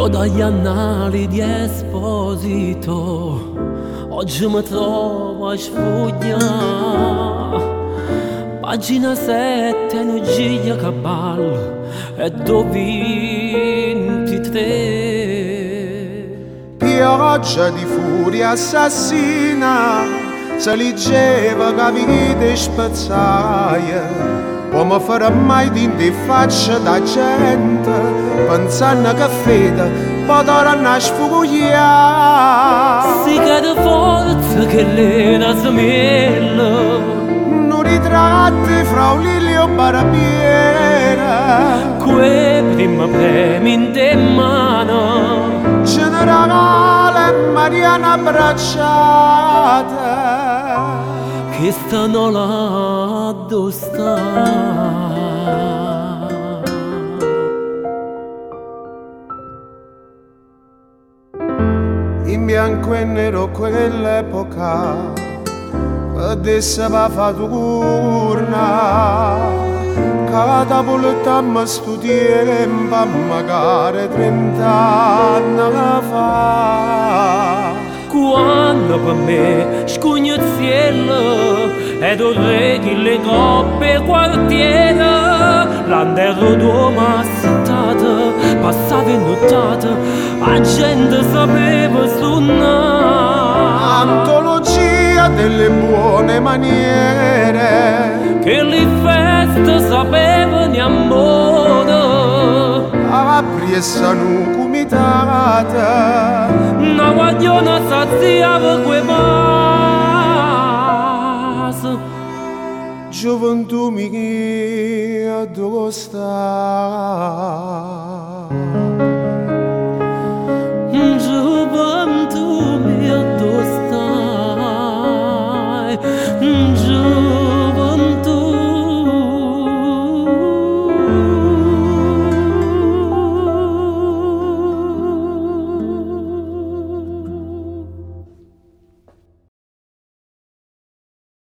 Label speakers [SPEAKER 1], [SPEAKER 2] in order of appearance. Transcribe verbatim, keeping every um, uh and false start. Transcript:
[SPEAKER 1] Io dagli annali di Esposito oggi mi trovo a sfogliare pagina sette, Nugiglia Caballo e ventitré.
[SPEAKER 2] Pioggia di furia assassina se leggeva che vite spezzaia. Come farà mai di faccia da gente pensando che fede potrà sfuggire.
[SPEAKER 1] Si cade forza che l'era smella,
[SPEAKER 2] non ritratti fra un Lilio Barbiera,
[SPEAKER 1] que prima premi in te mano,
[SPEAKER 2] generale Mariana abbracciata,
[SPEAKER 1] che stanno là dove sta.
[SPEAKER 2] In bianco e nero quell'epoca adesso va fa turna catapultammo sto tempo magari trent'anni fa.
[SPEAKER 1] Quando per me scugno il cielo ed orreghi le coppe quartiere, l'anderro d'uomo assettata passava in nottata, la gente sapeva suonare.
[SPEAKER 2] Antologia delle buone maniere
[SPEAKER 1] che le feste sapevano amore,
[SPEAKER 2] a priessa comitata
[SPEAKER 1] una guagliona saziava quei vaso.
[SPEAKER 2] Gioventù mia dove sta?